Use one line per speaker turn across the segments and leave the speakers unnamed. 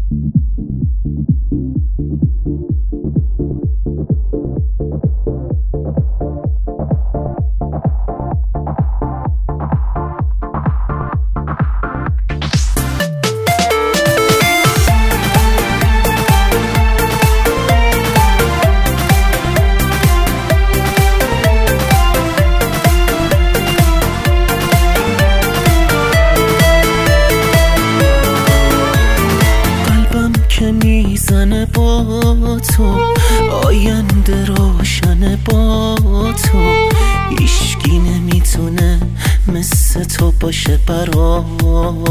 میزنه با تو، آینده روشن با تو، هیچکی نمیتونه مثل تو باشه برام.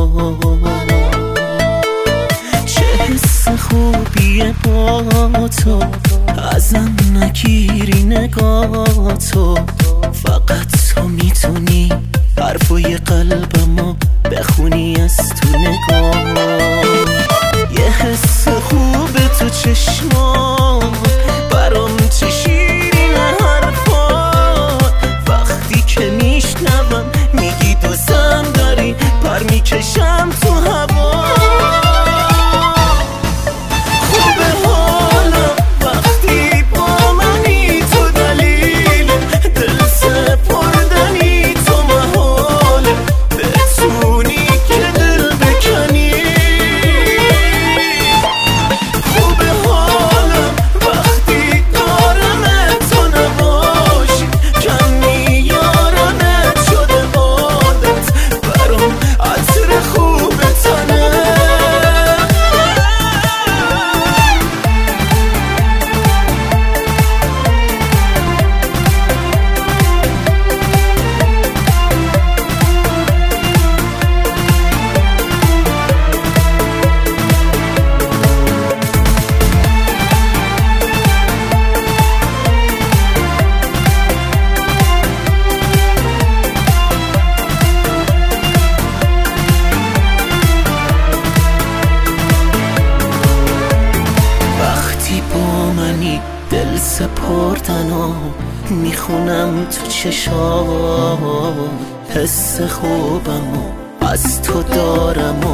چه حس خوبیه با تو، ازم نگیری نگاه تو، فقط تو میتونی حرفای قلبمو بخونی از تو نگاه. یه حس خوبه تو چشما، برام چه شیرینه حرفات، وقتی که میشنوم میگی دوستم داری، پر میکشم تو هوا. خوبه حالا وقتی با منی، تو دلیل دل سپردنی، تو محاله بتونی که دل بکنی. دل سپردنو میخونم تو چشام، حس خوبمو از تو دارم